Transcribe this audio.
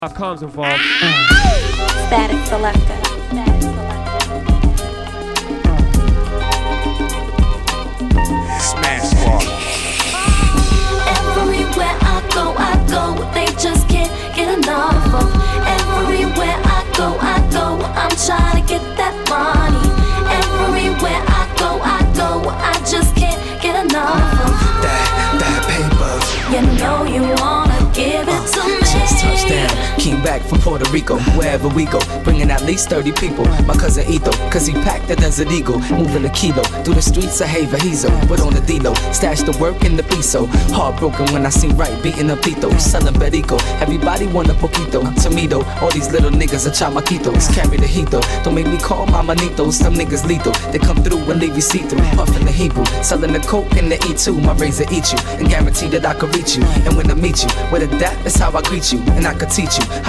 Comes involved. Static Selector. Smash Squad. Everywhere I go, they just can't get enough of. Everywhere I go, I'm trying to get that money. Everywhere I go, I just can't get enough of. That paper. You know you wanna give it to me. Just touchdown, came back from Puerto Rico. Wherever we go, bringing at least 30 people. My cousin Etho, cause he packed the Desert Eagle, moving a kilo through the streets of Hey Vahizo. But on the D-Lo, stashed the work in the piso. Heartbroken when I see right, beating up Tito, selling Berico. Everybody want a poquito, to me though, all these little niggas are chamaquitos. Carry the heat though, don't make me call my manitos. Some niggas lethal, they come through and leave you see-through. Puffin' the Hebrew, selling the coke and the E2. My razor eat you, and guarantee that I could reach you. And when I meet you, with a dap, that's how I greet you. And I could teach you